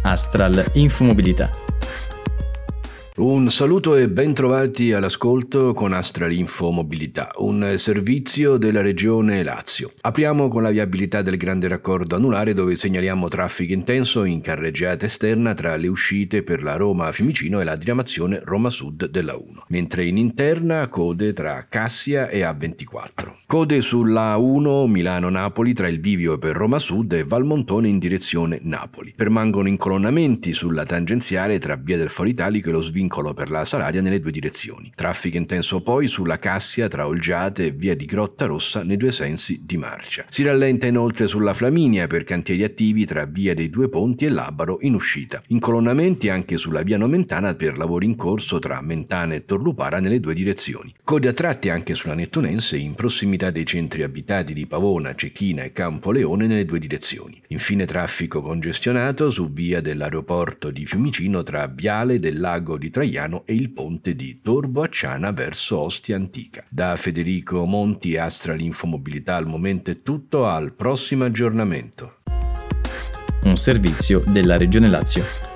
Astral Infomobilità. Un saluto e ben trovati all'ascolto con Astral Infomobilità, un servizio della regione Lazio. Apriamo con la viabilità del grande raccordo anulare, dove segnaliamo traffico intenso in carreggiata esterna tra le uscite per la Roma-Fiumicino e la diramazione Roma Sud della 1, mentre in interna code tra Cassia e A24. Code sulla A1 Milano-Napoli tra il bivio per Roma Sud e Valmontone in direzione Napoli. Permangono incolonnamenti sulla tangenziale tra Via del Foro Italico e lo svincolo per la Salaria nelle due direzioni. Traffico intenso poi sulla Cassia tra Olgiate e Via di Grotta Rossa nei due sensi di marcia. Si rallenta inoltre sulla Flaminia per cantieri attivi tra Via dei Due Ponti e Labaro in uscita. Incolonnamenti anche sulla Via Nomentana per lavori in corso tra Mentana e Torlupara nelle due direzioni. Code a tratti anche sulla Nettunense in prossimità dei centri abitati di Pavona, Cecchina e Campoleone nelle due direzioni. Infine traffico congestionato su Via dell'Aeroporto di Fiumicino tra Viale del Lago di Traiano e il ponte di Torbo Acciana verso Ostia Antica. Da Federico Monti e Astral Infomobilità al momento è tutto, al prossimo aggiornamento. Un servizio della Regione Lazio.